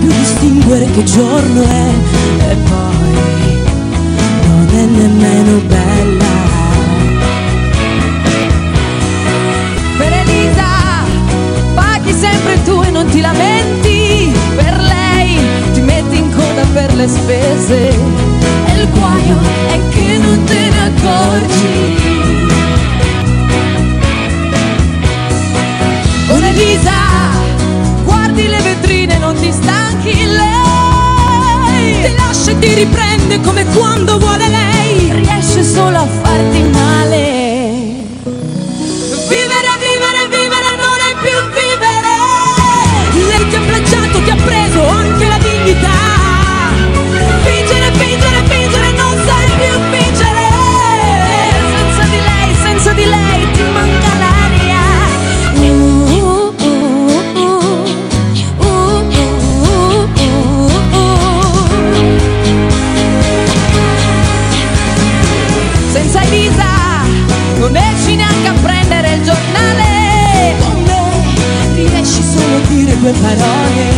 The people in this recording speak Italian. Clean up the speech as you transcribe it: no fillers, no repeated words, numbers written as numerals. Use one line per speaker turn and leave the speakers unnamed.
più distinguere che giorno è, e poi non è nemmeno bella.
Per Elisa paghi sempre tu e non ti lamenti, per lei ti metti in coda per le spese, e il guaio è che non te ne accorgi. Con Elisa guardi le vetrine, non ti stanchi, lei ti lascia e ti riprende come quando vuole lei, riesce solo a farti male. Vivere, vivere, vivere non è più vivere. Lei ti ha flaggiato, ti ha preso anche la dignità. Fingere, fingere, fingere, non sai più fingere. Senza di lei ti manca l'aria. Senza Elisa non esci neanche a prendere il giornale, con me riesci solo a dire due parole.